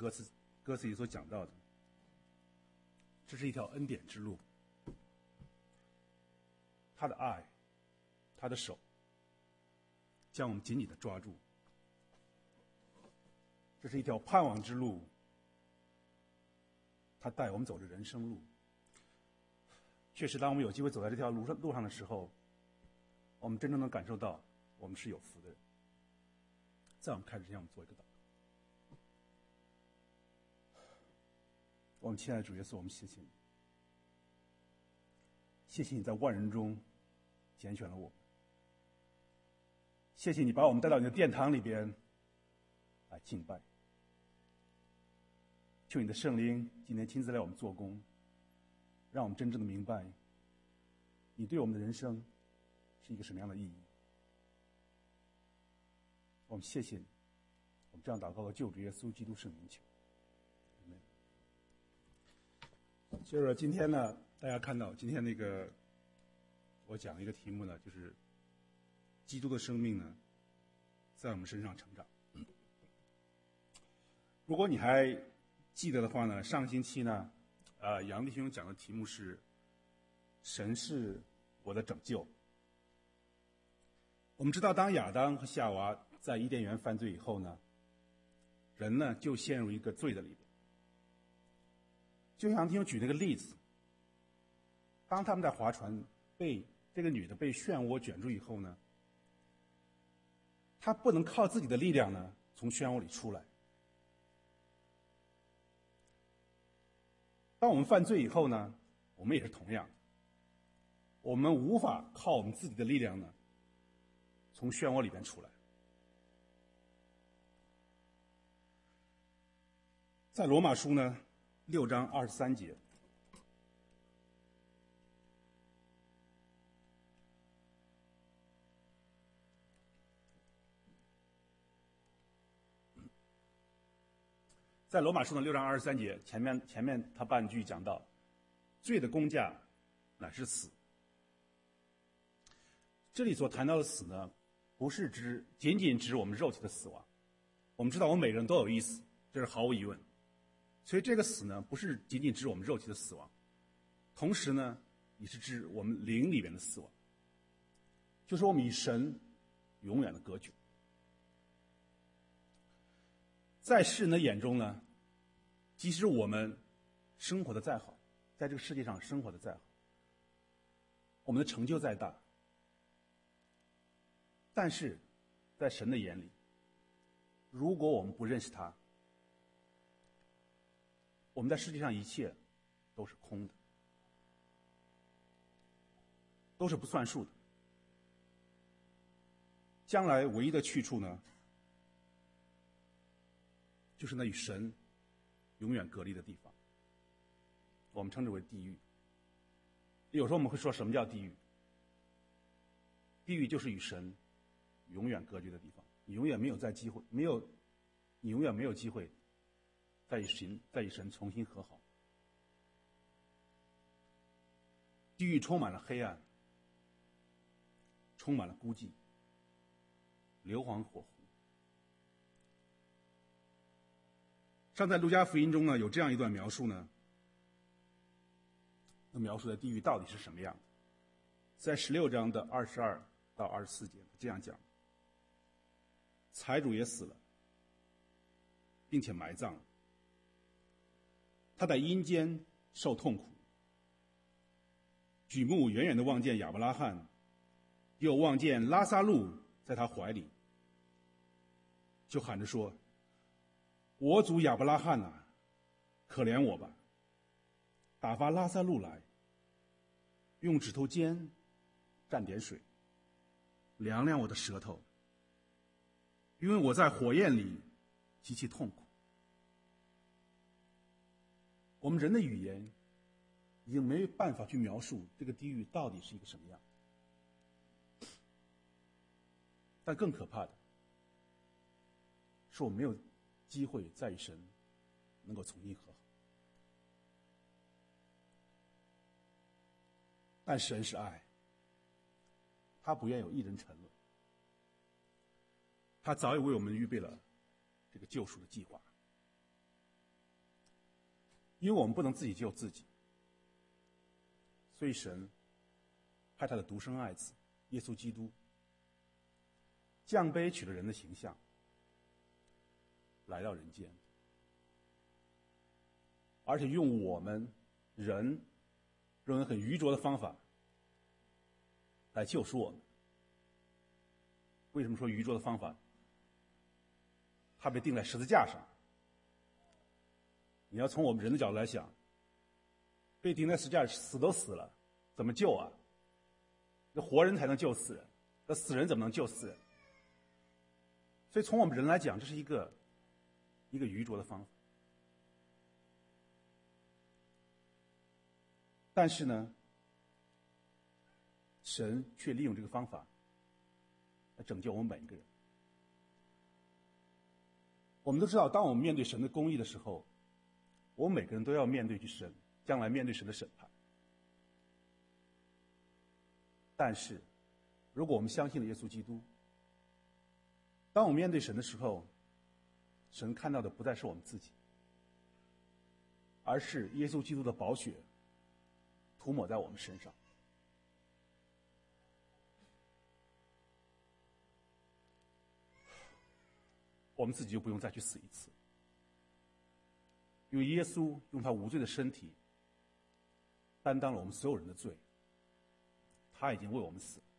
歌词里所讲到的，这是一条恩典之路。他的爱，他的手将我们紧紧地抓住。这是一条盼望之路，他带我们走着人生路。确实，当我们有机会走在这条路上的时候，我们真正能感受到我们是有福的人。在我们开始之前，我们做一个祷告。我们亲爱的主耶稣，我们谢谢你，谢谢你在万人中拣选了我们，谢谢你把我们带到你的殿堂里边来敬拜。求你的圣灵今天亲自来我们做工，让我们真正的明白你对我们的人生是一个什么样的意义。我们谢谢你，我们这样祷告和救主耶稣基督圣名求。就是今天呢，大家看到今天那个我讲一个题目呢，就是基督的生命呢在我们身上成长。如果你还记得的话呢，上星期呢杨弟兄讲的题目是神是我的拯救。我们知道，当亚当和夏娃在伊甸园犯罪以后呢，人呢就陷入一个罪的里边。就像弟兄举那个例子，当他们在划船被这个女的被漩涡卷住以后呢，她不能靠自己的力量呢从漩涡里出来。当我们犯罪以后呢，我们也是同样，我们无法靠我们自己的力量呢从漩涡里边出来。在罗马书呢6章23节，在罗马书的6章23节前面他半句讲到，罪的工价乃是死。这里所谈到的死呢，不是仅仅指我们肉体的死亡。我们知道我们每个人都有一死，这是毫无疑问。所以这个死呢，不是仅仅指我们肉体的死亡，同时呢，也是指我们灵里面的死亡，就是我们与神永远的隔绝。在世人的眼中呢，即使我们生活的再好，在这个世界上生活的再好，我们的成就再大，但是在神的眼里，如果我们不认识他，我们在世界上一切都是空的，都是不算数的。将来唯一的去处呢，就是那与神永远隔离的地方，我们称之为地狱。有时候我们会说，什么叫地狱？地狱就是与神永远隔绝的地方，你永远没有机会再与神重新和好。地狱充满了黑暗，充满了孤寂，硫磺火湖。上在路加福音中呢，有这样一段描述呢，那描述的地狱到底是什么样的？在16章的22到24节这样讲：财主也死了，并且埋葬了。他在阴间受痛苦，举目远远地望见亚伯拉罕，又望见拉撒路在他怀里，就喊着说：我主亚伯拉罕啊，可怜我吧，打发拉撒路来，用指头尖蘸点水，凉凉我的舌头，因为我在火焰里极其痛苦。我们人的语言已经没有办法去描述这个地狱到底是一个什么样，但更可怕的是，我们没有机会再与神能够重新和好。但神是爱，他不愿有一人沉沦，他早已为我们预备了这个救赎的计划。 因为我们不能自己救自己，所以神派他的独生爱子耶稣基督降卑，取了人的形象，来到人间，而且用我们人认为很愚拙的方法来救赎我们。为什么说愚拙的方法？他被钉在十字架上。你要从我们人的角度来想，被钉在十字架死都死了，怎么救啊？那活人才能救死人，那死人怎么能救死人？所以从我们人来讲，这是一个愚拙的方法。但是呢，神却利用这个方法来拯救我们每一个人。我们都知道，当我们面对神的公义的时候，我们每个人都要面对神，将来面对神的审判。但是，如果我们相信了耶稣基督，当我们面对神的时候，神看到的不再是我们自己，而是耶稣基督的宝血涂抹在我们身上。我们自己就不用再去死一次，因为耶稣用他无罪的身体担当了我们所有人的罪，他已经为我们死了。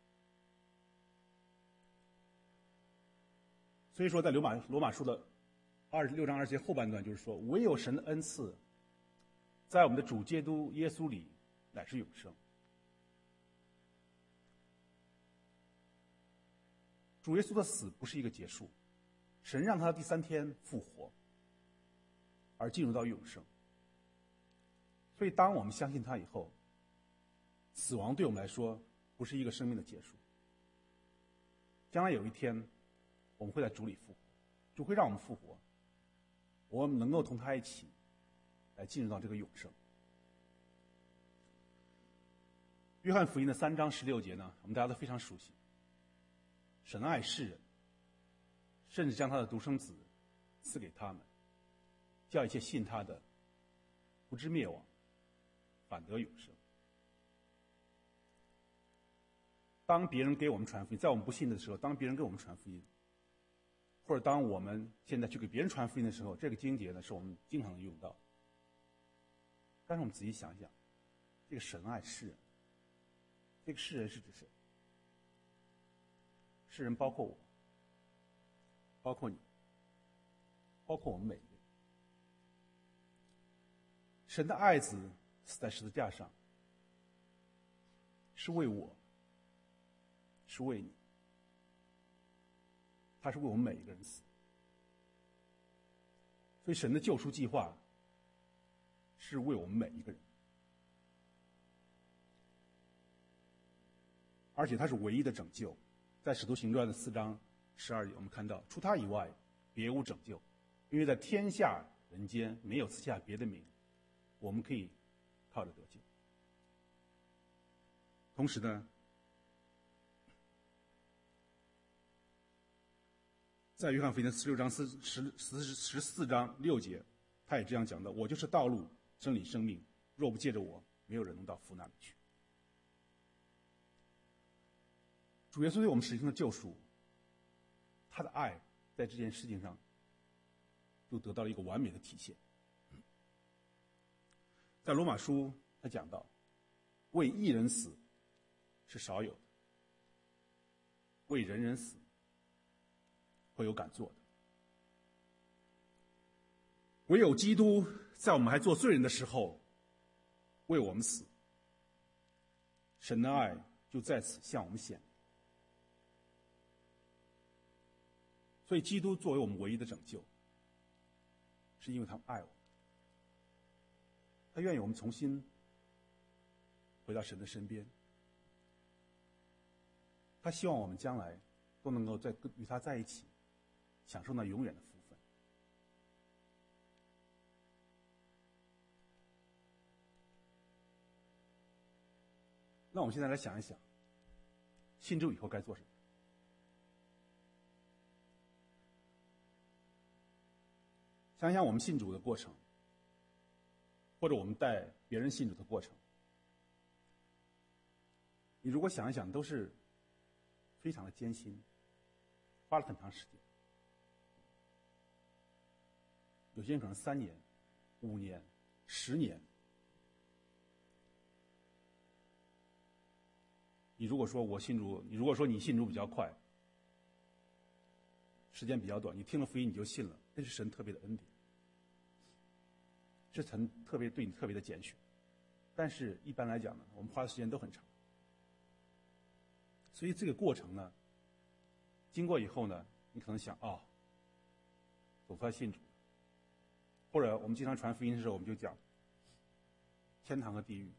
所以说在罗马书的26章2节后半段就是说，唯有神的恩赐在我们的主基督耶稣里乃是永生。主耶稣的死不是一个结束，神让他第3天复活，而进入到永生。所以当我们相信他以后，死亡对我们来说不是一个生命的结束。将来有一天我们会在主里复活，主会让我们复活，我们能够同他一起来进入到这个永生。约翰福音的3章16节呢，我们大家都非常熟悉。神爱世人，甚至将他的独生子赐给他们，叫一切信他的不至灭亡，反得永生。当别人给我们传福音，在我们不信的时候，当别人给我们传福音，或者当我们现在去给别人传福音的时候，这个经节呢是我们经常用到。但是我们仔细想想，这个神爱世人，这个世人是指谁？世人包括我，包括你，包括我们每一个人。神的爱子死在十字架上，是为我，是为你，他是为我们每一个人死。所以神的救赎计划是为我们每一个人，而且他是唯一的拯救。在使徒行传的4章12节，我们看到除他以外别无拯救，因为在天下人间没有赐下别的名，我们可以靠着得救。同时呢，在约翰福音的16章14章6节，他也这样讲到：我就是道路真理生命，若不借着我，没有人能到父那里去。主耶稣对我们实行的救赎，他的爱在这件事情上就得到了一个完美的体现。在罗马书他讲到，为一人死是少有的，为人人死会有敢做的。唯有基督在我们还做罪人的时候为我们死，神的爱就在此向我们显明。所以基督作为我们唯一的拯救，是因为他爱我们，他愿意我们重新回到神的身边，他希望我们将来都能够与他在一起，享受那永远的福分。那我们现在来想一想，信主以后该做什么？想想我们信主的过程， 或者我们带别人信主的过程，你如果想一想，都是非常的艰辛，花了很长时间。有些人可能3年、5年、10年。你如果说你信主比较快，时间比较短，你听了福音你就信了，那是神特别的恩典，是神对你特别的拣选。但是一般来讲呢，我们花的时间都很长，所以这个过程呢，经过以后呢，你可能想走出来信主，或者我们经常传福音的时候，我们就讲天堂和地狱，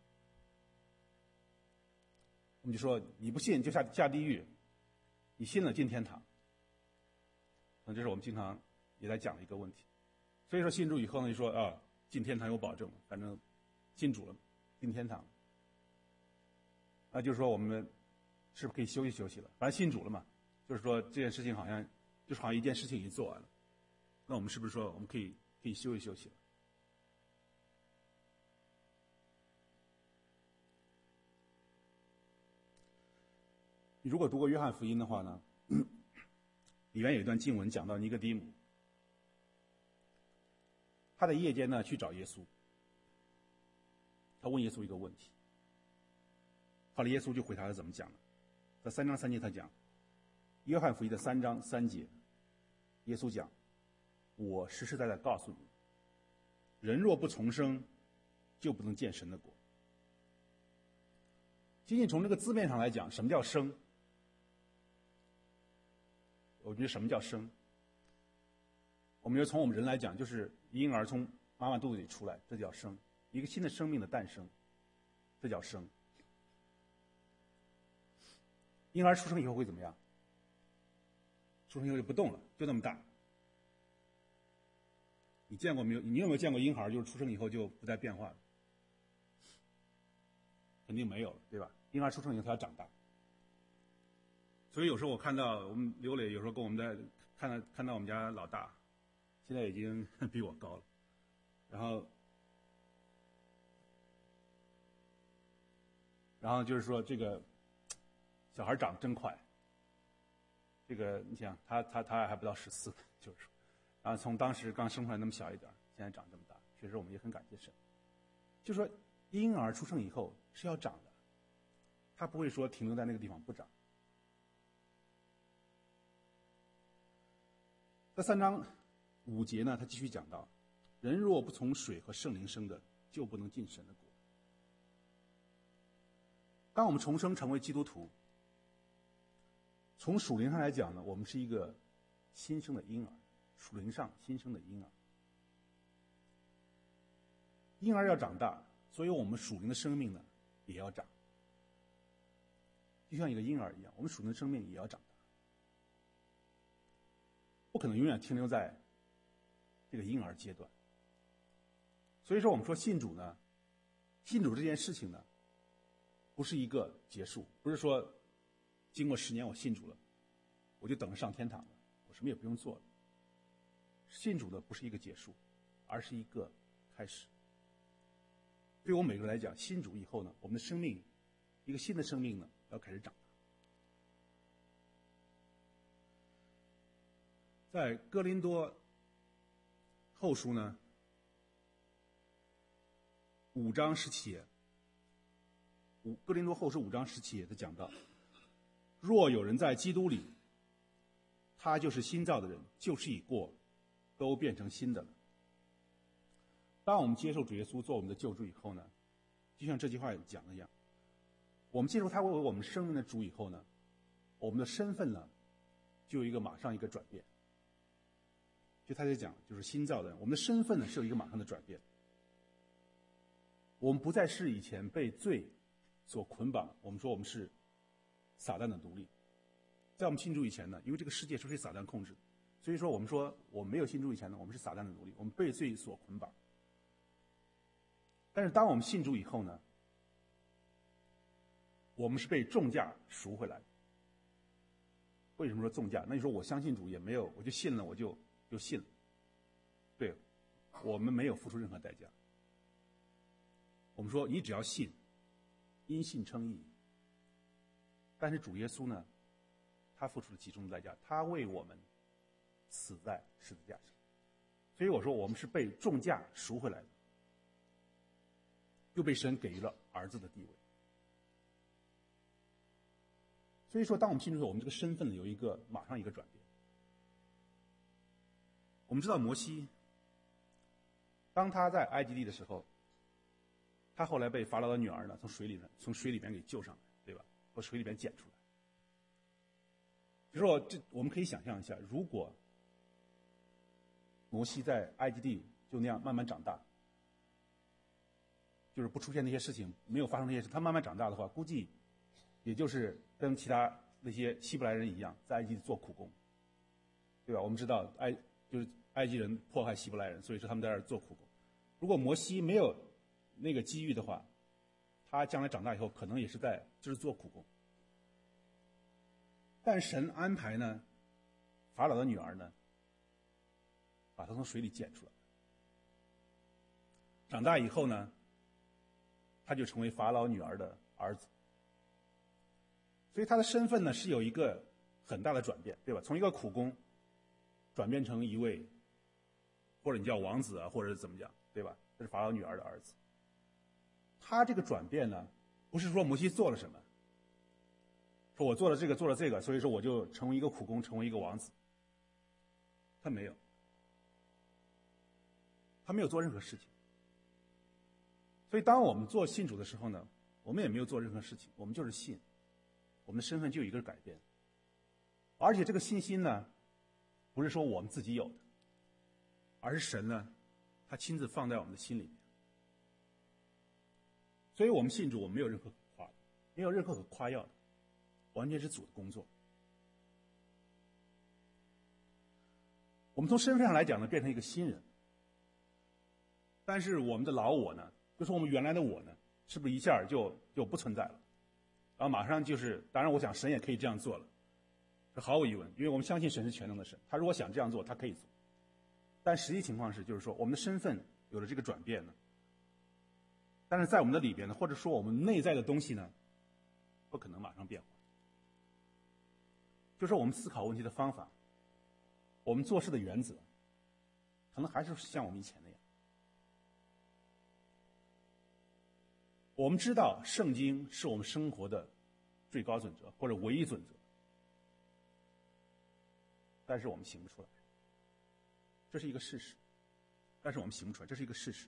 我们就说你不信就下地狱，你信了进天堂。可能这是我们经常也在讲的一个问题。所以说信主以后呢，就说进天堂有保证，反正信主了，进天堂了。那就是说我们是不是可以休息休息了？反正信主了嘛，就是说这件事情好像一件事情已经做完了，那我们是不是说我们可以休息休息了？你如果读过约翰福音的话呢，里面有一段经文讲到尼哥底母，他在夜间呢去找耶稣，他问耶稣一个问题，后来耶稣就回答他怎么讲呢？在3章3节他讲，约翰福音的3章3节，耶稣讲，我实实在在告诉你，人若不重生，就不能见神的国。仅仅从这个字面上来讲，什么叫生？我觉得什么叫生？我们觉得从我们人来讲，就是婴儿从妈妈肚子里出来，这叫生，一个新的生命的诞生，这叫生。婴儿出生以后会怎么样？出生以后就不动了，就那么大。你见过没有？你有没有见过婴孩就是出生以后就不再变化了？肯定没有了，对吧？婴儿出生以后他要长大。所以有时候我看到我们刘磊有时候跟我们在看到我们家老大，现在已经比我高了，然后就是说这个小孩长得真快，这个你想他还不到14，就是说，然后从当时刚生出来那么小一点，现在长这么大，确实我们也很感谢神。就说婴儿出生以后是要长的，他不会说停留在那个地方不长。在3章5节呢，他继续讲到，人若不从水和圣灵生的，就不能进神的国。当我们重生成为基督徒，从属灵上来讲呢，我们是一个新生的婴儿，属灵上新生的婴儿。婴儿要长大，所以我们属灵的生命呢也要长，就像一个婴儿一样，我们属灵的生命也要长大。不可能永远停留在这个婴儿阶段。所以说我们说信主呢，信主这件事情呢，不是一个结束，不是说经过10年我信主了，我就等着上天堂了，我什么也不用做了。信主的不是一个结束，而是一个开始。对我们每个人来讲，信主以后呢，我们的生命，一个新的生命呢，要开始长大。在哥林多后书呢5章17节，哥林多后书5章17节，他讲到，若有人在基督里，他就是新造的人，旧事已过，都变成新的了。当我们接受主耶稣做我们的救主以后呢，就像这句话讲的一样，我们接受他为我们生命的主以后呢，我们的身份呢就有马上一个转变。就他在讲，就是新造的人，我们的身份呢是有一个马上的转变。我们不再是以前被罪所捆绑，我们说我们是撒旦的奴隶。在我们信主以前呢，因为这个世界是被撒旦控制的，所以说我们说我们没有信主以前呢，我们是撒旦的奴隶，我们被罪所捆绑。但是当我们信主以后呢，我们是被重价赎回来的。为什么说重价？那你说我相信主也没有，我就信了，我就信了。对，我们没有付出任何代价。 我们说你只要信，因信称义。但是主耶稣呢，他付出了极重的代价，他为我们死在十字架上。所以我说我们是被重价赎回来的，又被神给予了儿子的地位。所以说当我们信主后，我们这个身份有马上一个转变。我们知道摩西当他在埃及地的时候，他后来被法老的女儿呢从水里面给救上来，对吧？从水里面捡出来。就是说我们可以想象一下，如果摩西在埃及地就那样慢慢长大，就是不出现那些事情，没有发生那些事，他慢慢长大的话，估计也就是跟其他那些希伯来人一样，在埃及做苦工，对吧？我们知道埃及人迫害希伯来人，所以说他们在这儿做苦工。如果摩西没有那个机遇的话，他将来长大以后可能也是就是做苦工。但神安排呢，法老的女儿呢，把他从水里捡出来。长大以后呢，他就成为法老女儿的儿子。所以他的身份呢是有一个很大的转变，对吧？从一个苦工转变成一位，或者你叫王子啊，或者是怎么讲，对吧？这是法老女儿的儿子。他这个转变呢，不是说摩西做了什么，说我做了这个，所以说我就成为一个苦工，成为一个王子。他没有做任何事情。所以当我们做信主的时候呢，我们也没有做任何事情，我们就是信，我们的身份就有一个改变。而且这个信心呢，不是说我们自己有的，而是神呢，他亲自放在我们的心里面。所以我们信主，我们没有任何可夸耀的，完全是主的工作。我们从身份上来讲呢，变成一个新人。但是我们的老我呢，就是我们原来的我呢，是不是一下就不存在了？然后马上就是，当然我想神也可以这样做了，这毫无疑问，因为我们相信神是全能的神，他如果想这样做，他可以做。但实际情况是，就是说我们的身份有了这个转变呢，但是在我们的里边呢，或者说我们内在的东西呢，不可能马上变化。就是我们思考问题的方法，我们做事的原则，可能还是像我们以前那样。我们知道圣经是我们生活的最高准则或者唯一准则，但是我们行不出来，这是一个事实。但是我们行不出来，这是一个事实。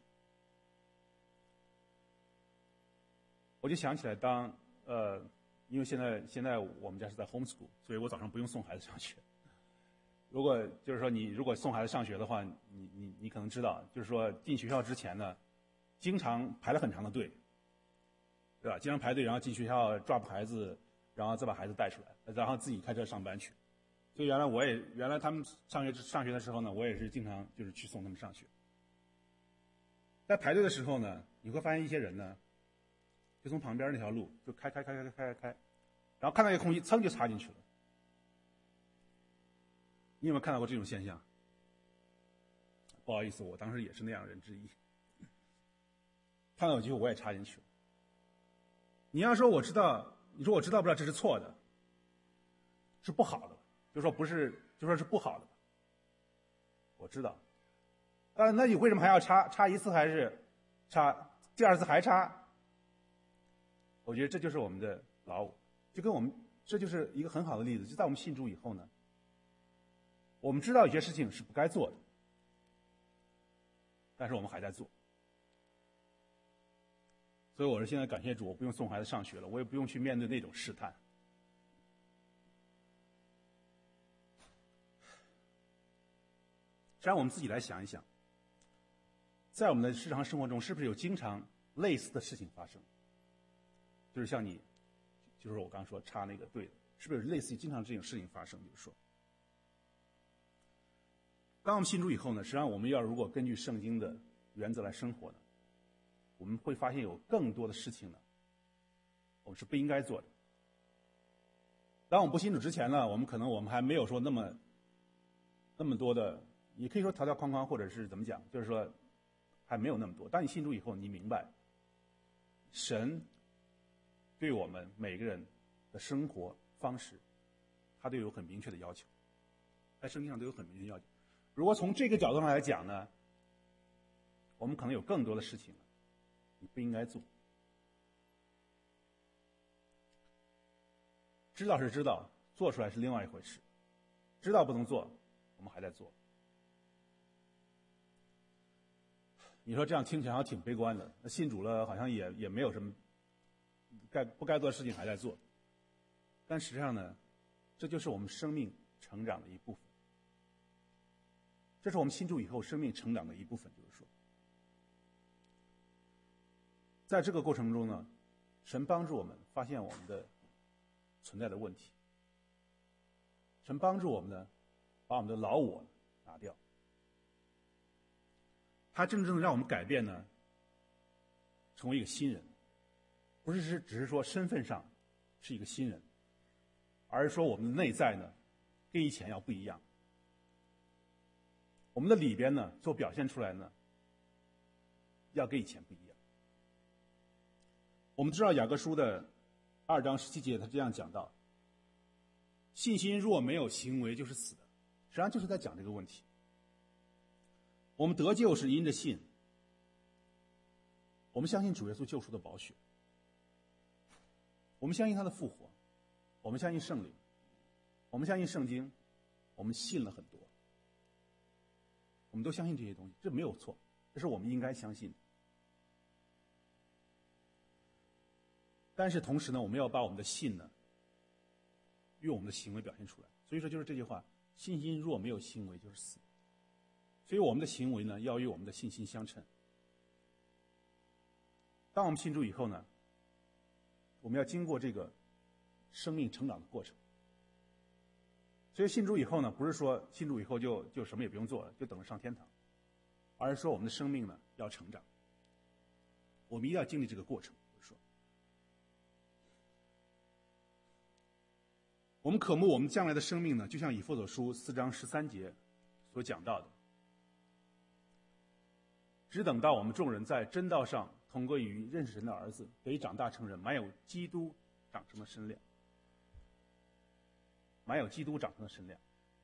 我就想起来因为现在我们家是在 homeschool， 所以我早上不用送孩子上学。如果就是说你如果送孩子上学的话，你可能知道，就是说进学校之前呢，经常排了很长的队，对吧？经常排队，然后进学校抓捕孩子，然后再把孩子带出来，然后自己开车上班去。所以原来他们上学的时候呢，我也是经常就是去送他们上学。在排队的时候呢，你会发现一些人呢，就从旁边那条路就开，然后看到一个空隙，噌就插进去了。你有没有看到过这种现象？不好意思，我当时也是那样的人之一。看到有机会我也插进去了。你要说你说我知道不知道这是错的，是不好的，就说是不好的。我知道，那你为什么还要插一次还是插第二次还插？我觉得这就是我们的老我，这就是一个很好的例子。就在我们信主以后呢，我们知道有些事情是不该做的，但是我们还在做。所以我是现在感谢主，我不用送孩子上学了，我也不用去面对那种试探。让我们自己来想一想，在我们的日常生活中，是不是有经常类似的事情发生？就是像就是我刚说插那个队的，是不是有类似于经常这种事情发生？就是说，当我们信主以后呢，实际上我们如果根据圣经的原则来生活呢，我们会发现有更多的事情呢，我们是不应该做的。当我们不信主之前呢，我们还没有说那么多的，也可以说条条框框，或者是怎么讲，就是说还没有那么多。当你信主以后，你明白神对我们每个人的生活方式，他都有很明确的要求，在圣经上都有很明确的要求。如果从这个角度上来讲呢，我们可能有更多的事情你不应该做。知道是知道，做出来是另外一回事。知道不能做，我们还在做。你说这样听起来好像挺悲观的，那信主了好像也没有什么不该做的事情还在做。但实际上呢，这就是我们生命成长的一部分。这是我们信主以后生命成长的一部分，就是说，在这个过程中呢，神帮助我们发现我们的存在的问题，神帮助我们呢，把我们的老我拿掉，他真正的让我们改变呢，成为一个新人，不是只是说身份上是一个新人，而是说我们的内在呢，跟以前要不一样，我们的里边呢，所表现出来呢，要跟以前不一样。我们知道雅各书的2章17节，他这样讲到：信心若没有行为，就是死的。实际上就是在讲这个问题。我们得救是因着信，我们相信主耶稣救赎的宝血，我们相信他的复活，我们相信圣灵，我们相信圣经，我们信了很多，我们都相信这些东西，这没有错，这是我们应该相信的。但是同时呢，我们要把我们的信呢，用我们的行为表现出来。所以说就是这句话：信心若没有行为，就是死。所以我们的行为呢，要与我们的信心相称。当我们信主以后呢，我们要经过这个生命成长的过程。所以信主以后呢，不是说信主以后就什么也不用做了，就等着上天堂，而是说我们的生命呢要成长。我们一定要经历这个过程。我们渴慕我们将来的生命呢，就像以弗所书4章13节所讲到的，只等到我们众人在真道上同归于认识神的儿子，得以长大成人，满有基督长成的身量，满有基督长成的身量。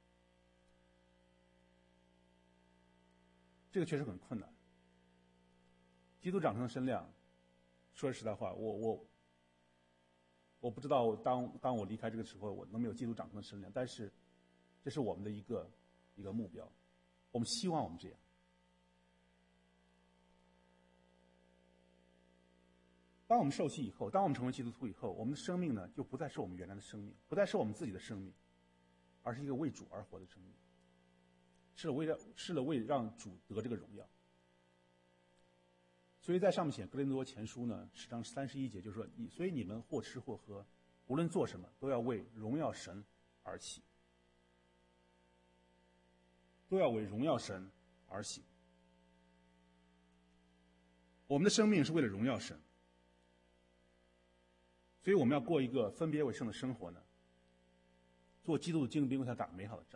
这个确实很困难。基督长成的身量，说实在话，我不知道当我离开这个时候，我能没有基督长成的身量，但是这是我们的一个目标，我们希望我们这样。当我们受洗以后，当我们成为基督徒以后，我们的生命呢，就不再是我们原来的生命，不再是我们自己的生命，而是一个为主而活的生命，是为让主得这个荣耀。所以在上面写哥林多前书呢10章31节，就是说，所以你们或吃或喝，无论做什么，都要为荣耀神而行，都要为荣耀神而行。我们的生命是为了荣耀神，所以我们要过一个分别为圣的生活呢，做基督的精兵，为他打美好的仗。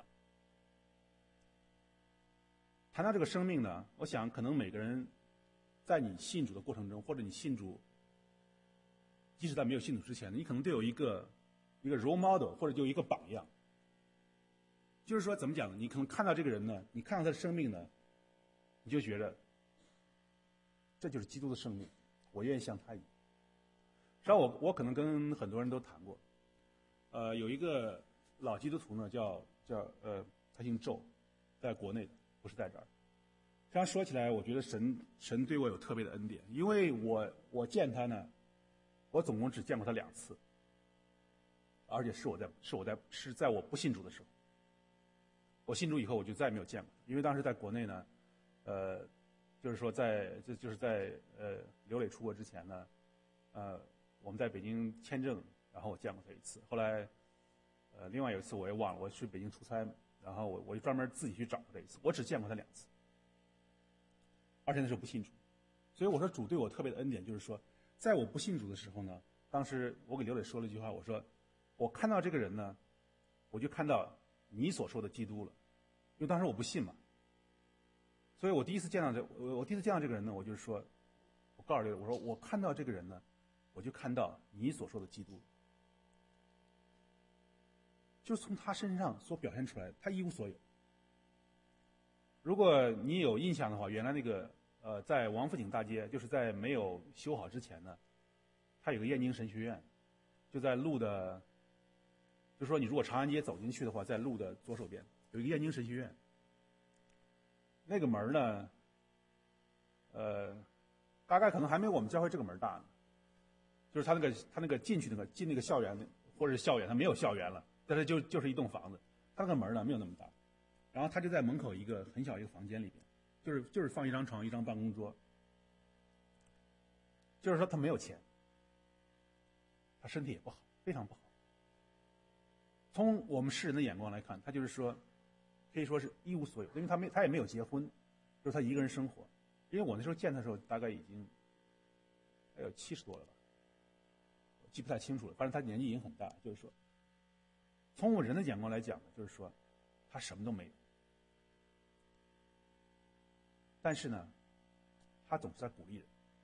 谈到这个生命呢，我想可能每个人在你信主的过程中，或者你信主，即使在没有信主之前，你可能都有一个 role model， 或者就一个榜样。就是说怎么讲呢？你可能看到这个人呢，你看到他的生命呢，你就觉得这就是基督的生命，我愿意像他一样。实际上我可能跟很多人都谈过，有一个老基督徒呢，他姓周，在国内的，不是在这儿。这样说起来，我觉得神对我有特别的恩典，因为我见他呢，我总共只见过他2次，而且是在我不信主的时候。我信主以后，我就再也没有见过他，因为当时在国内呢，就是说在刘磊出国之前呢，我们在北京签证，然后我见过他1次。后来，另外有一次我也忘了，我去北京出差，然后我就专门自己去找过这1次，我只见过他2次。而且那时候不信主，所以我说主对我特别的恩典，就是说，在我不信主的时候呢，当时我给刘磊说了一句话，我说，我看到这个人呢，我就看到你所说的基督了，因为当时我不信嘛，所以我第一次见到这个人呢，我就是说， 告诉这个，我说我看到这个人呢，我就看到你所说的基督，就是从他身上所表现出来，他一无所有。如果你有印象的话，原来那个在王府井大街，就是在没有修好之前呢，它有个燕京神学院，就在路的，就是说你如果长安街走进去的话，在路的左手边有一个燕京神学院。那个门呢，大概可能还没有我们教会这个门大呢。就是他那个进那个校园或者是校园，他没有校园了，但是就是一栋房子，他那个门呢没有那么大。然后他就在门口一个很小一个房间里边，就是放一张床一张办公桌。就是说他没有钱，他身体也不好，非常不好。从我们世人的眼光来看，他就是说可以说是一无所有，因为他也没有结婚，就是他一个人生活。因为我那时候见他的时候大概已经还有70多了吧，我记不太清楚了，反正他年纪已经很大。就是说从我人的眼光来讲呢，就是说他什么都没有，但是呢他总是在鼓励人。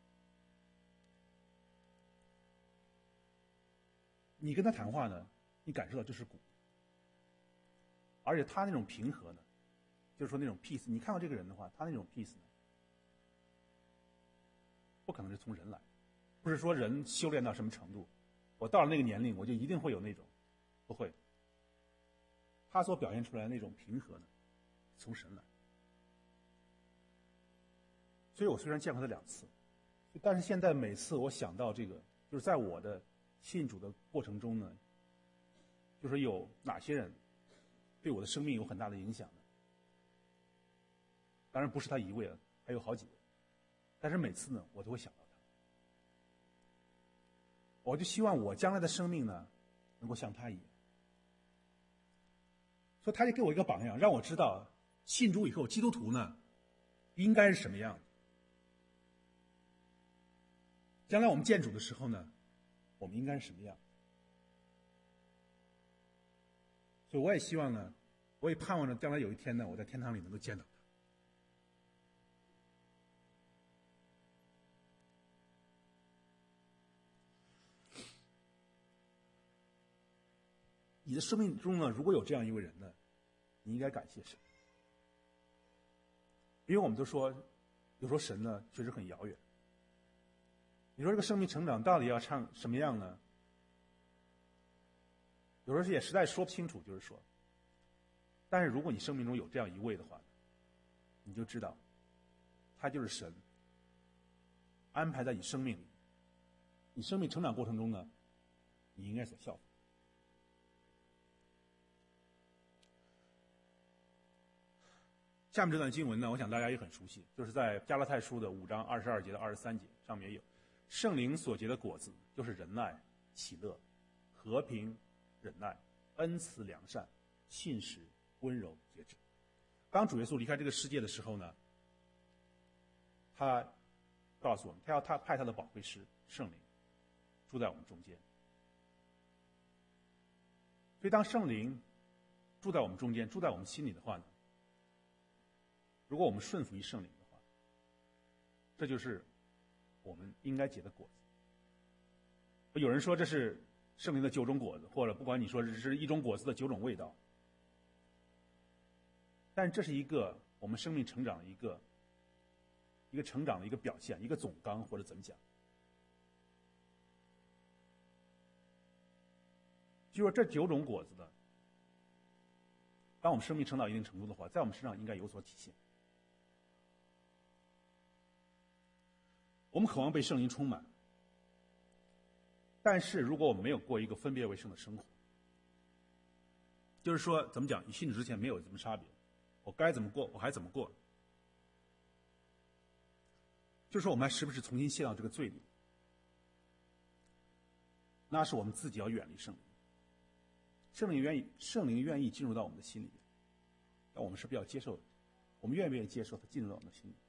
你跟他谈话呢，你感受到这是鼓励，而且他那种平和呢，就是说那种 peace， 你看到这个人的话，他那种 peace 呢，不可能是从人来，不是说人修炼到什么程度，我到了那个年龄我就一定会有那种，不会。他所表现出来的那种平和呢，从神来。所以我虽然见过他2次，但是现在每次我想到这个，就是在我的信主的过程中呢，就是有哪些人对我的生命有很大的影响呢？当然不是他一位了，还有好几位。但是每次呢，我都会想到他。我就希望我将来的生命呢，能够像他一样。所以他就给我一个榜样，让我知道信主以后基督徒呢应该是什么样的。将来我们见主的时候呢，我们应该是什么样。所以我也希望呢，我也盼望着将来有一天呢，我在天堂里能够见到他。你的生命中呢，如果有这样一位人呢，你应该感谢神。因为我们都说，有时候神呢确实很遥远。你说这个生命成长到底要唱什么样呢？有时候也实在说不清楚，就是说。但是如果你生命中有这样一位的话，你就知道，他就是神安排在你生命里，你生命成长过程中呢，你应该所效仿。下面这段经文呢，我想大家也很熟悉，就是在加拉太书的5章22节到23节上面也有，圣灵所结的果子就是仁爱、喜乐、和平、忍耐、恩慈、良善、信实、温柔、节制。当主耶稣离开这个世界的时候呢，他告诉我们，他派他的宝贵师圣灵住在我们中间。所以当圣灵住在我们中间，住在我们心里的话呢，如果我们顺服于圣灵的话，这就是我们应该结的果子。有人说这是圣灵的9种果子，或者不管你说这是一种果子的9种味道，但这是一个我们生命成长的一个成长的一个表现，一个总纲，或者怎么讲。就说这9种果子呢，当我们生命成长一定程度的话，在我们身上应该有所体现。我们渴望被圣灵充满，但是如果我们没有过一个分别为圣的生活，就是说怎么讲，与信主之前没有什么差别，我该怎么过我还怎么过，就是说我们还时不时重新陷到这个罪里，那是我们自己要远离圣灵。圣灵愿意进入到我们的心里面，但我们是不是要接受，我们愿不愿意接受他进入到我们的心里？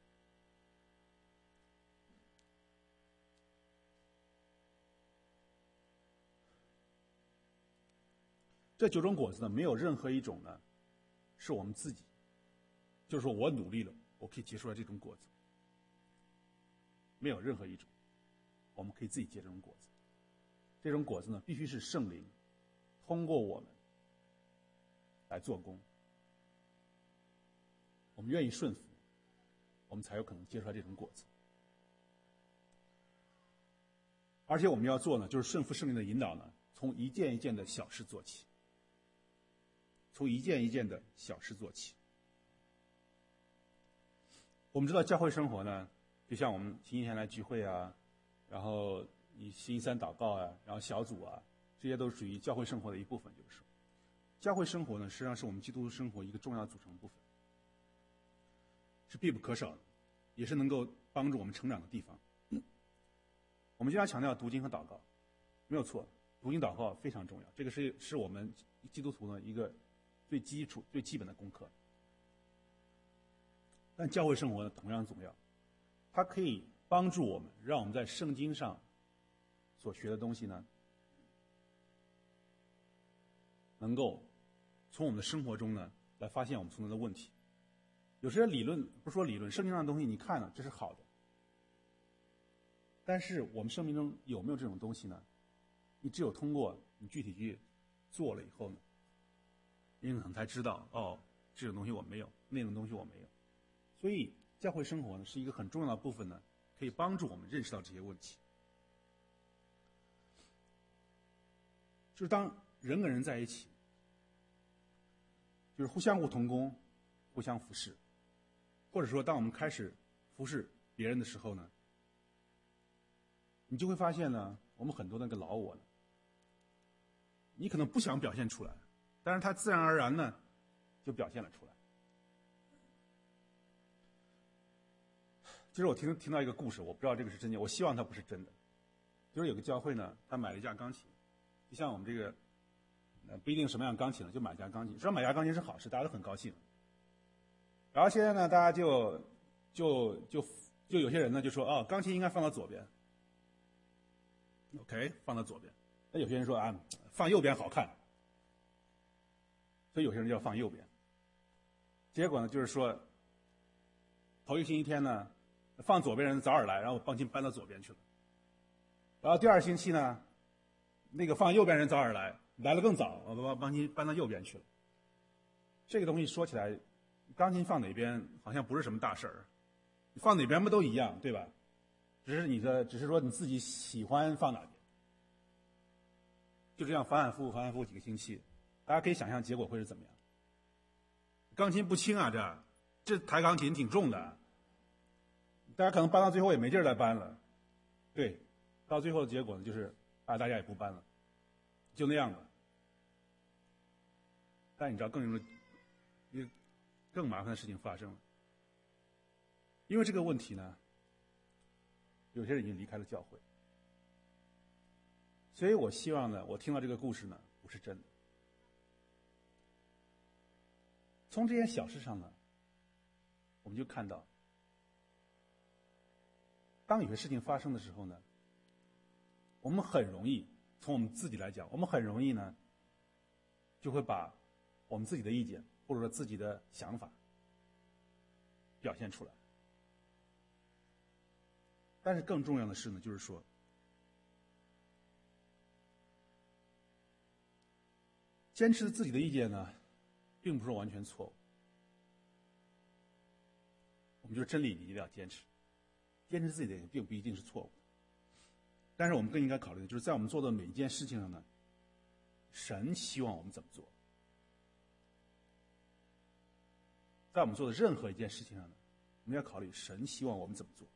这9种果子呢，没有任何一种呢是我们自己，就是说我努力了，我可以结出来这种果子。 没有任何一种我们可以自己结这种果子。这种果子呢，必须是圣灵通过我们来做工，我们愿意顺服，我们才有可能结出来这种果子。而且我们要做呢，就是顺服圣灵的引导呢，从一件一件的小事做起，从一件一件的小事做起。我们知道教会生活呢，就像我们星期天来聚会啊，然后你星期三祷告啊，然后小组啊，这些都属于教会生活的一部分。就是说教会生活呢，实际上是我们基督徒生活一个重要的组成部分，是必不可少的，也是能够帮助我们成长的地方。我们经常强调读经和祷告，没有错，读经祷告非常重要，这个是我们基督徒呢一个最基础、最基本的功课。但教会生活呢同样重要，它可以帮助我们，让我们在圣经上所学的东西呢，能够从我们的生活中呢来发现我们存在的问题。有些理论，不说理论，圣经上的东西你看了这是好的，但是我们生命中有没有这种东西呢？你只有通过你具体去做了以后呢，你可能才知道，哦，这种东西我没有，那种东西我没有。所以教会生活呢是一个很重要的部分呢，可以帮助我们认识到这些问题。就是当人跟人在一起，就是相互同工，互相服侍，或者说当我们开始服侍别人的时候呢，你就会发现呢，我们很多那个老我呢，你可能不想表现出来，但是它自然而然呢就表现了出来。其实我听到一个故事，我不知道这个是真的，我希望它不是真的。就是有个教会呢，他买了一架钢琴，就像我们这个，不一定什么样钢琴了，就买一架钢琴。实际上买架钢琴是好事，大家都很高兴。然后现在呢，大家就有些人呢就说，哦，钢琴应该放到左边。OK， 放到左边。那有些人说啊，放右边好看，所以有些人就要放右边。结果呢，就是说，头一个星期天呢，放左边人早点来，然后钢琴搬到左边去了。然后第二星期呢，那个放右边人早点来，来了更早，我把钢琴搬到右边去了。这个东西说起来，钢琴放哪边好像不是什么大事儿，放哪边不都一样，对吧？只是说你自己喜欢放哪边。就这样反反复复几个星期，大家可以想象结果会是怎么样。钢琴不轻啊，这台钢琴挺重的，大家可能搬到最后也没劲儿再搬了。对，到最后的结果呢，就是大家也不搬了，就那样了。但你知道一个更麻烦的事情发生了，因为这个问题呢，有些人已经离开了教会，所以我希望呢，我听到这个故事呢，不是真的。从这些小事上呢，我们就看到，当有些事情发生的时候呢，我们很容易从我们自己来讲，我们很容易呢，就会把我们自己的意见或者说自己的想法表现出来。但是更重要的是呢，就是说，坚持自己的意见呢，并不是完全错误。我们就是真理，你一定要坚持。坚持自己的意见并不一定是错误的。但是我们更应该考虑的就是，在我们做的每一件事情上呢，神希望我们怎么做。在我们做的任何一件事情上呢，我们要考虑神希望我们怎么做。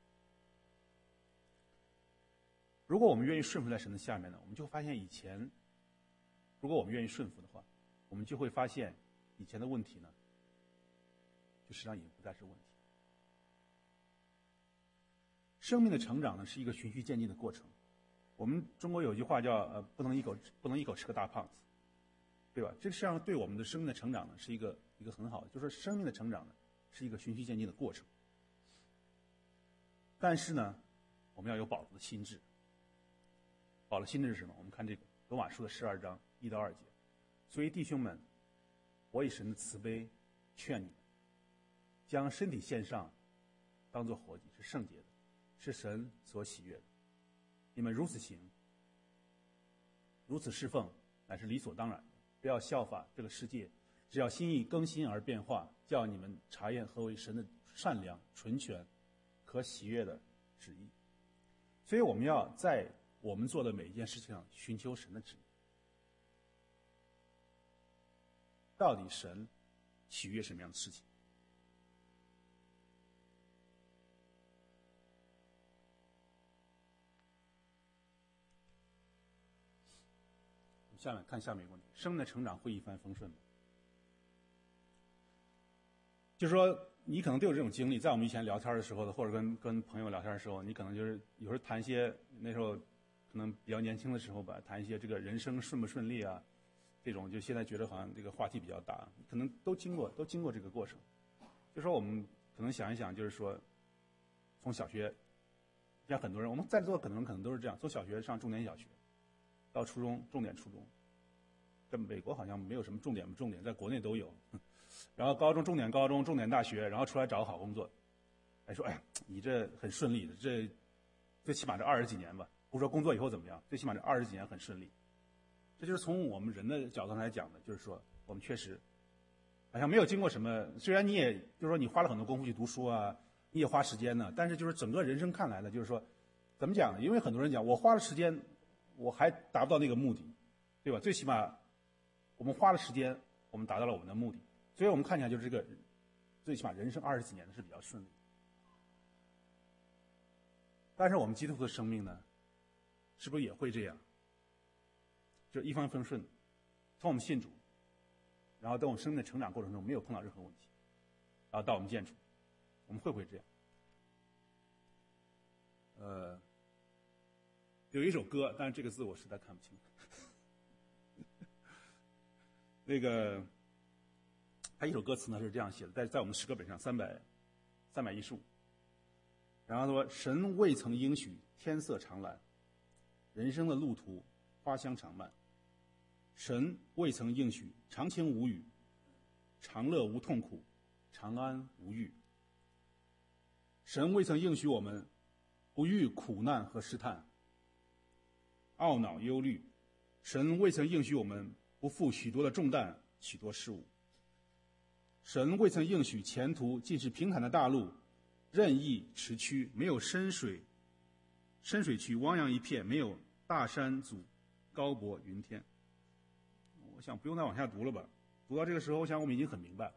如果我们愿意顺服在神的下面呢，我们就会发现如果我们愿意顺服的话，我们就会发现以前的问题呢，就实际上已经不再是问题。生命的成长呢，是一个循序渐进的过程。我们中国有句话叫不能一口吃个大胖子，对吧？这实际上对我们的生命的成长呢，是一个很好的，就是说生命的成长呢，是一个循序渐进的过程。但是呢，我们要有保罗的心智。保罗心智是什么？我们看这个罗马书的12章1到2节。所以弟兄们，我以神的慈悲劝你们，将身体献上，当作活祭，是圣洁的， 是神所喜悦的。你们如此行，如此侍奉，乃是理所当然的。不要效法这个世界，只要心意更新而变化，叫你们查验何为神的善良、纯全、可喜悦的旨意。所以我们要在我们做的每一件事情上寻求神的旨意。到底神喜悦什么样的事情？下面看下面一个问题：生命的成长会一帆风顺吗？就是说，你可能都有这种经历，在我们以前聊天的时候，或者跟朋友聊天的时候，你可能就是有时候谈一些那时候可能比较年轻的时候吧，谈一些这个人生顺不顺利啊，这种就现在觉得好像这个话题比较大，可能都经过这个过程。就说我们可能想一想，就是说，从小学，像很多人，我们在座可能都是这样，从小学上重点小学，到初中重点初中，在美国好像没有什么重点不重点，在国内都有。然后高中重点高中，重点大学，然后出来找个好工作。还说，哎，你这很顺利的，这最起码这20几年吧，不说工作以后怎么样，最起码这20几年很顺利。这就是从我们人的角度上来讲的，就是说我们确实好像没有经过什么，虽然你也就是说你花了很多功夫去读书啊，你也花时间呢，但是就是整个人生看来呢，就是说怎么讲呢？因为很多人讲我花了时间，我还达不到那个目的，对吧？最起码我们花了时间，我们达到了我们的目的，所以我们看起来就是这个最起码人生20几年的是比较顺利。但是我们基督徒的生命呢，是不是也会这样？就一帆风顺，从我们信主，然后在我们生命的成长过程中没有碰到任何问题，然后到我们见主，我们会不会这样？有一首歌，但是这个字我实在看不清。那个，他一首歌词呢是这样写的，在我们诗歌本上315。然后说：神未曾应许天色长蓝，人生的路途花香长漫。神未曾应许长情无语，长乐无痛苦，长安无欲。神未曾应许我们不遇苦难和试探，懊恼忧虑。神未曾应许我们不负许多的重担，许多事物。神未曾应许前途尽是平坦的大路，任意驰驱，没有深水区汪洋一片，没有大山阻高柏云天。我想不用再往下读了吧，读到这个时候，我想我们已经很明白了。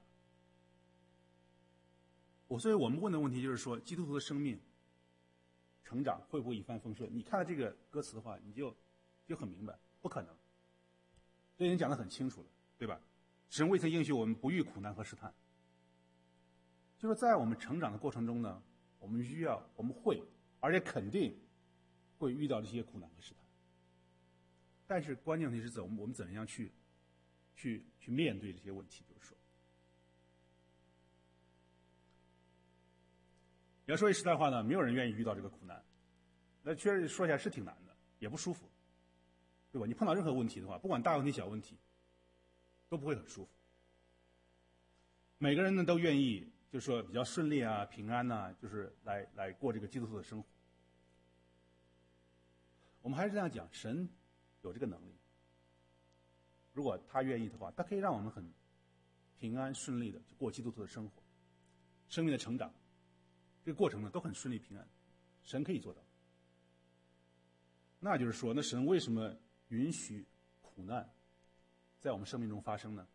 所以我们问的问题就是说，基督徒的生命成长会不会一帆风顺？你看到这个歌词的话，你就很明白，不可能。这已经讲得很清楚了，对吧？神未曾应许我们不遇苦难和试探，就是在我们成长的过程中呢，我们会，而且肯定会遇到这些苦难和试探。但是关键问题是我们怎么样去面对这些问题？就是说，你要说句实在话呢，没有人愿意遇到这个苦难，那确实说起来是挺难的，也不舒服，对吧？你碰到任何问题的话，不管大问题小问题，都不会很舒服。每个人呢都愿意，就是说比较顺利啊、平安呐，就是来过这个基督徒的生活。我们还是这样讲，神有这个能力，如果他愿意的话，他可以让我们很平安顺利的去过基督徒的生活，生命的成长，这个过程呢都很顺利平安，神可以做到。那就是说，那神为什么允许苦难在我们生命中发生呢？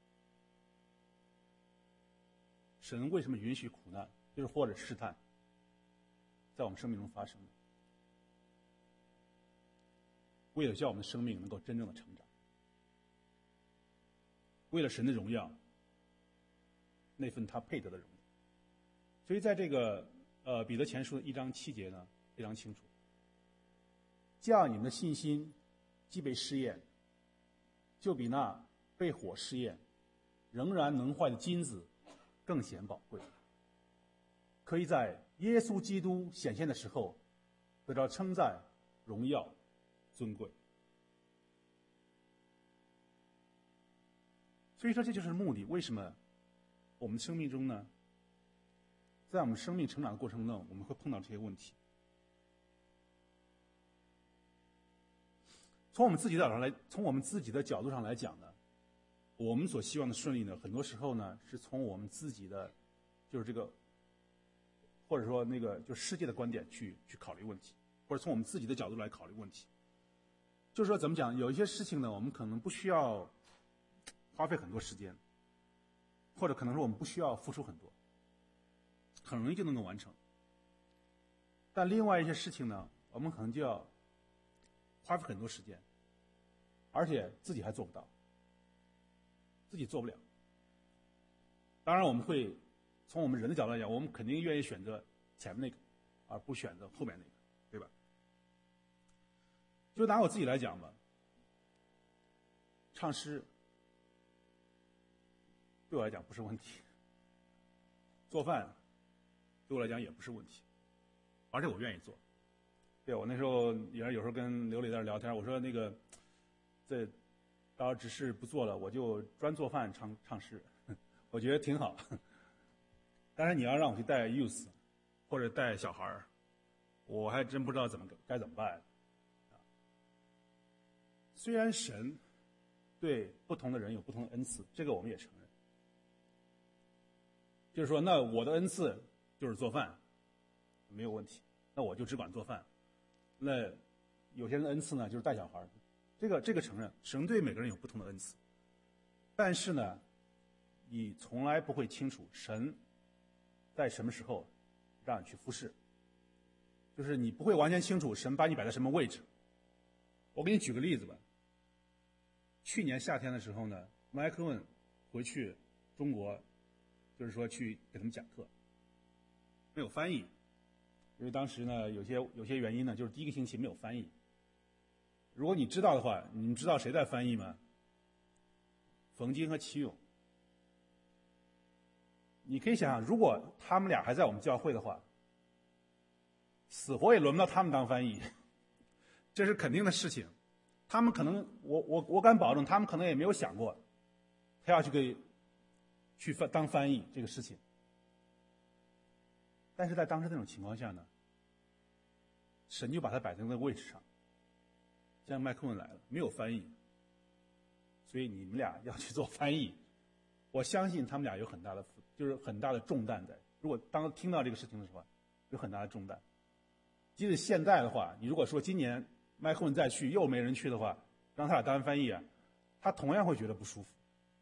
神为什么允许苦难，就是或者试探，在我们生命中发生呢？为了叫我们的生命能够真正的成长，为了神的荣耀，那份他配得的荣耀。所以在这个彼得前书1章7节呢，非常清楚，叫你们的信心既被试验，就比那被火试验仍然能坏的金子更显宝贵，可以在耶稣基督显现的时候得到称赞、荣耀、尊贵。所以说这就是目的。为什么我们生命中呢，在我们生命成长的过程中，我们会碰到这些问题？ 从我们自己的角度上来讲呢，我们所希望的顺利呢，很多时候呢是从我们自己的就是这个，或者说那个就世界的观点去考虑问题，或者从我们自己的角度来考虑问题。就是说怎么讲，有一些事情呢，我们可能不需要花费很多时间，或者可能说我们不需要付出很多，很容易就能够完成。但另外一些事情呢，我们可能就要花费很多时间，而且自己还做不到，自己做不了。当然我们会从我们人的角度来讲，我们肯定愿意选择前面那个，而不选择后面那个，对吧？就拿我自己来讲吧，唱诗对我来讲不是问题，做饭对我来讲也不是问题，而且我愿意做。对，我那时候也有时候跟刘磊在那聊天，我说那个这到时候只是不做了，我就专做饭唱诗，我觉得挺好。但是你要让我去带 youth 或者带小孩，我还真不知道该怎么办。虽然神对不同的人有不同的恩赐，这个我们也承认。就是说，那我的恩赐就是做饭，没有问题，那我就只管做饭。那有些人的恩赐呢，就是带小孩，这个承认，神对每个人有不同的恩赐。但是呢，你从来不会清楚神在什么时候让你去服侍，就是你不会完全清楚神把你摆在什么位置。我给你举个例子吧。去年夏天的时候呢，麦克文回去中国，就是说去给他们讲课，没有翻译，因为当时呢有些原因呢，就是第一个星期没有翻译。如果你知道的话，你们知道谁在翻译吗？冯金和齐勇。你可以想想，如果他们俩还在我们教会的话，死活也轮不到他们当翻译，这是肯定的事情。他们可能，我敢保证，他们可能也没有想过，他要去当翻译这个事情。但是在当时那种情况下呢，神就把他摆在那个位置上。像麦克文来了，没有翻译，所以你们俩要去做翻译。我相信他们俩有很大的重担在。如果当听到这个事情的时候，有很大的重担。即使现在的话，你如果说今年麦克文再去又没人去的话，让他俩当翻译啊，他同样会觉得不舒服。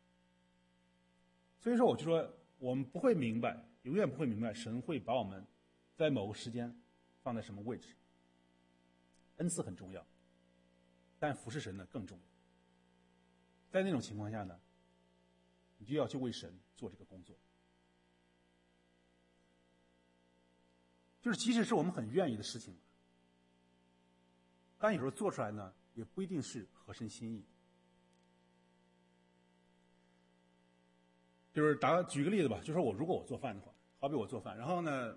所以说我就说，我们不会明白，永远不会明白神会把我们在某个时间放在什么位置。恩赐很重要，但服侍神呢更重要。在那种情况下呢，你就要去为神做这个工作。就是即使是我们很愿意的事情，但有时候做出来呢，也不一定是合神心意。就是举个例子吧，就说如果我做饭的话，好比我做饭，然后呢，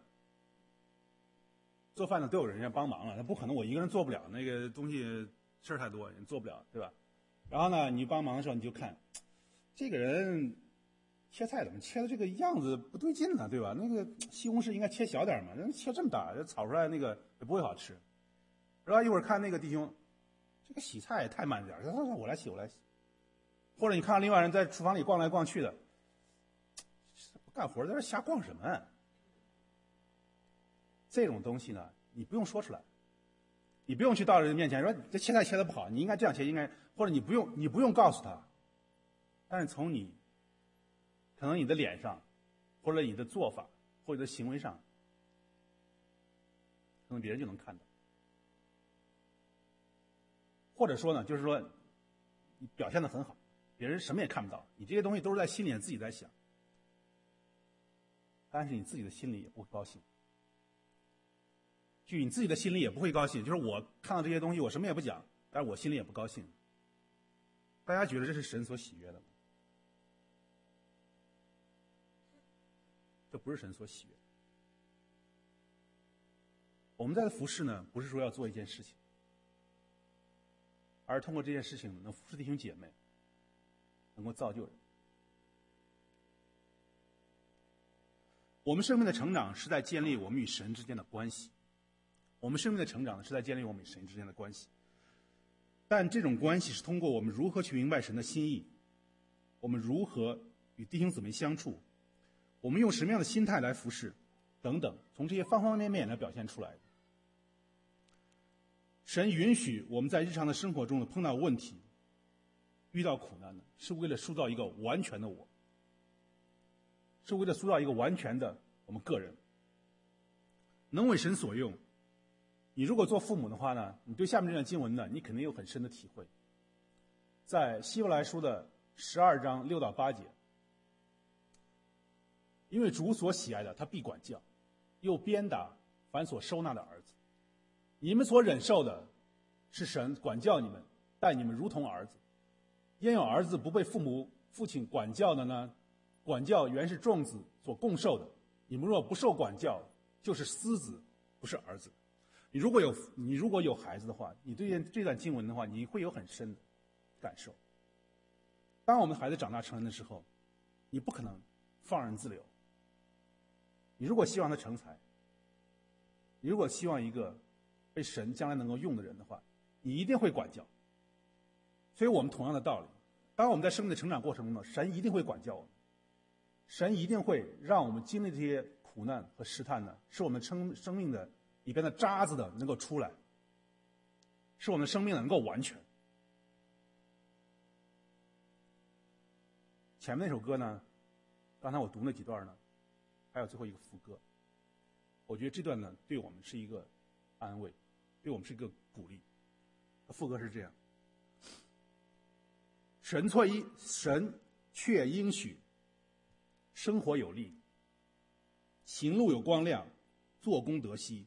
做饭呢都有人家帮忙了，那不可能我一个人做不了，那个东西事儿太多，你做不了，对吧？然后呢，你帮忙的时候你就看，这个人切菜怎么切的这个样子不对劲呢，对吧？那个西红柿应该切小点嘛，人切这么大，炒出来那个也不会好吃。然后一会儿看那个弟兄，这个洗菜也太慢点，我来洗。或者你看到另外人在厨房里逛来逛去的，不干活在这瞎逛什么？这种东西呢，你不用说出来，你不用去到人面前说这切菜切的不好，你应该这样切，或者你不用告诉他，但是从可能你的脸上，或者你的做法，或者你的行为上，可能别人就能看到。或者说呢，就是说你表现得很好，别人什么也看不到，你这些东西都是在心里自己在想，但是你自己的心里也不高兴。就你自己的心里也不会高兴，就是我看到这些东西，我什么也不讲，但是我心里也不高兴。大家觉得这是神所喜悦的吗？这不是神所喜悦的。我们在服侍呢，不是说要做一件事情，而通过这件事情能服侍弟兄姐妹，能够造就人。我们生命的成长是在建立我们与神之间的关系，我们生命的成长是在建立我们与神之间的关系。 但这种关系是通过我们如何去明白神的心意，我们如何与弟兄姊妹相处，我们用什么样的心态来服侍，等等，从这些方方面面来表现出来的。神允许我们在日常的生活中碰到问题，遇到苦难呢，是为了塑造一个完全的我，是为了塑造一个完全的我们个人，能为神所用。你如果做父母的话呢，你对下面这段经文呢，你肯定有很深的体会。在希伯来书的12章6到8节，因为主所喜爱的，他必管教，又鞭打凡所收纳的儿子。你们所忍受的，是神管教你们，待你们如同儿子。焉有儿子不被父亲管教的呢？管教原是众子所共受的。你们若不受管教，就是私子，不是儿子。你如果有孩子的话，你对这段经文的话，你会有很深的感受。当我们的孩子长大成人的时候，你不可能放任自流。你如果希望他成才，你如果希望一个被神将来能够用的人的话，你一定会管教。所以我们同样的道理，当我们在生命的成长过程中呢，神一定会管教我们，神一定会让我们经历这些苦难和试探呢，使我们生命的里边的渣子的能够出来，使我们的生命能够完全。前面那首歌呢，刚才我读那几段呢，还有最后一个副歌，我觉得这段呢对我们是一个安慰，对我们是一个鼓励。副歌是这样：神却应许，生活有力，行路有光亮，做工得息，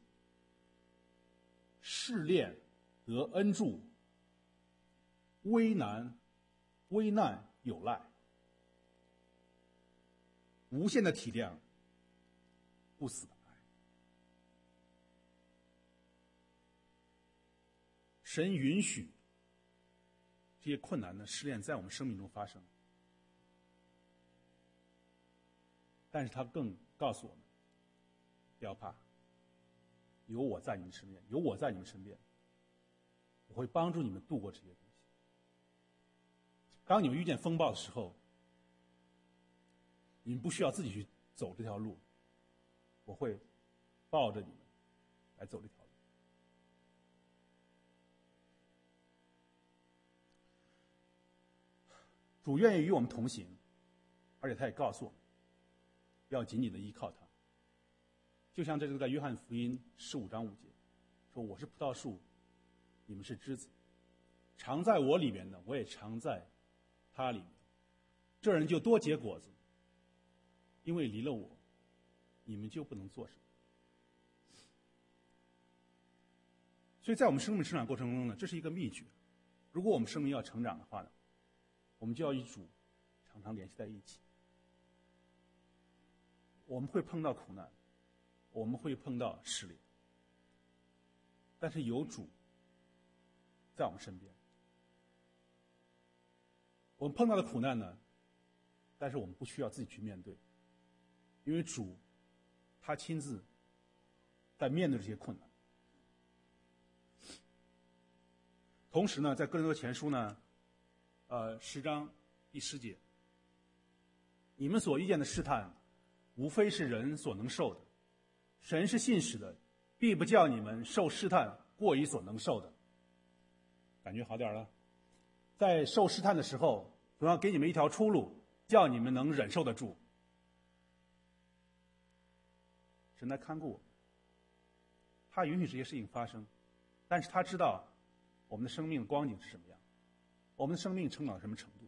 试炼得恩助，危难有赖，无限的体谅，不死的爱。神允许这些困难的试炼在我们生命中发生，但是他更告诉我们，不要怕，有我在你们身边，有我在你们身边，我会帮助你们度过这些东西。当你们遇见风暴的时候，你们不需要自己去走这条路，我会抱着你们来走这条路。主愿意与我们同行，而且他也告诉我们要紧紧的依靠他。就像这个在约翰福音15章5节说，我是葡萄树，你们是枝子，常在我里面的，我也常在他里面，这人就多结果子，因为离了我，你们就不能做什么。所以在我们生命成长过程中呢，这是一个秘诀。如果我们生命要成长的话呢，我们就要与主常常联系在一起。我们会碰到苦难，我们会碰到试炼，但是有主在我们身边。我们碰到的苦难呢，但是我们不需要自己去面对，因为主他亲自在面对这些困难。同时呢，在哥林多前书呢10章第10节，你们所遇见的试探，无非是人所能受的，神是信实的，必不叫你们受试探过于所能受的。感觉好点了？在受试探的时候，总要给你们一条出路，叫你们能忍受得住。神来看顾我们，他允许这些事情发生，但是他知道我们的生命的光景是什么样，我们的生命成长到什么程度。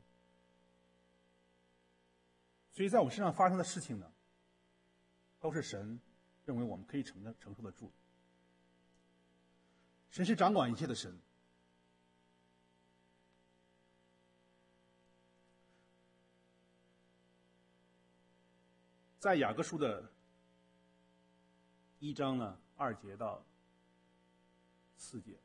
所以在我们身上发生的事情呢，都是神认为我们可以承受得住。神是掌管一切的神。在雅各书的1章呢2节到4节，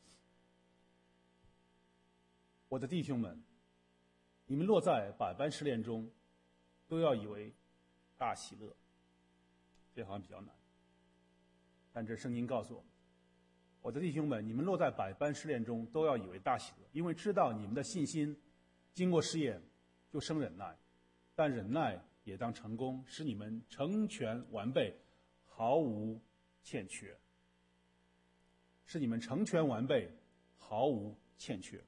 我的弟兄们，你们落在百般试炼中，都要以为大喜乐。这好像比较难，但这圣经告诉我们， 我的弟兄们，你们落在百般试炼中，都要以为大喜乐，因为知道你们的信心经过试验，就生忍耐。但忍耐也当成功，使你们成全完备，毫无欠缺。使你们成全完备，毫无欠缺。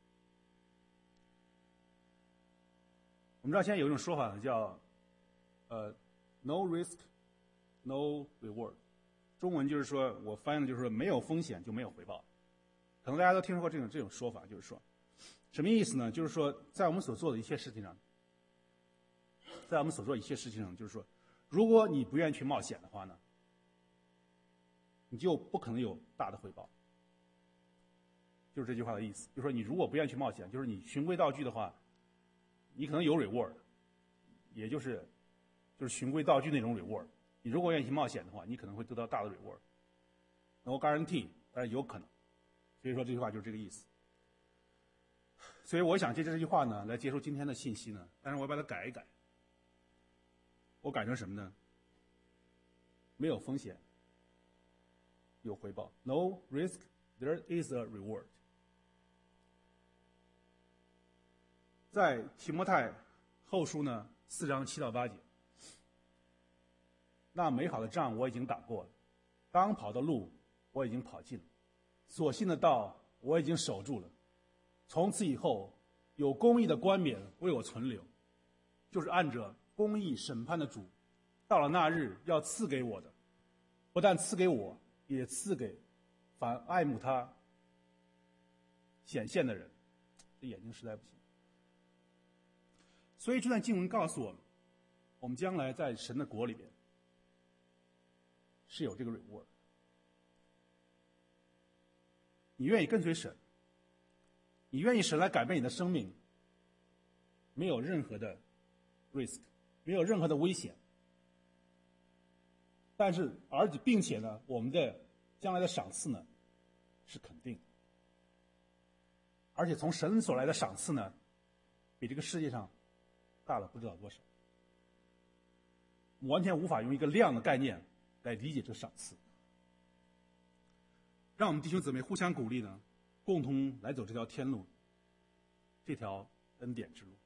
我们知道现在有一种说法呢，叫no risk, no reward。中文就是说，我翻译的就是说，没有风险就没有回报。可能大家都听说过这种说法，就是说，什么意思呢？就是说，在我们所做的一切事情上，就是说，如果你不愿意去冒险的话呢，你就不可能有大的回报。就是这句话的意思，就是说，你如果不愿意去冒险，就是你循规蹈矩的话，你可能有 reward， 也就是循规蹈矩那种 reward。你如果愿意去冒险的话，你可能会得到大的 reward。No guarantee， 但是有可能。所以说这句话就是这个意思。所以我想借着这句话呢，来结束今天的信息呢，但是我要把它改一改。我改成什么呢？没有风险，有回报。No risk, there is a reward。在提摩太后书呢4章7到8节。那美好的仗我已经打过了，当跑的路我已经跑尽了，所信的道我已经守住了。从此以后，有公义的冠冕为我存留，就是按着公义审判的主，到了那日要赐给我的，不但赐给我，也赐给凡爱慕他显现的人。这眼睛实在不行。所以这段经文告诉我们，我们将来在神的国里边是有这个 reward。你愿意跟随神，你愿意神来改变你的生命，没有任何的 risk， 没有任何的危险。但是并且呢，我们的将来的赏赐呢是肯定的，而且从神所来的赏赐呢，比这个世界上大了不知道多少。完全无法用一个量的概念来理解这赏赐。让我们弟兄姊妹互相鼓励呢，共同来走这条天路，这条恩典之路。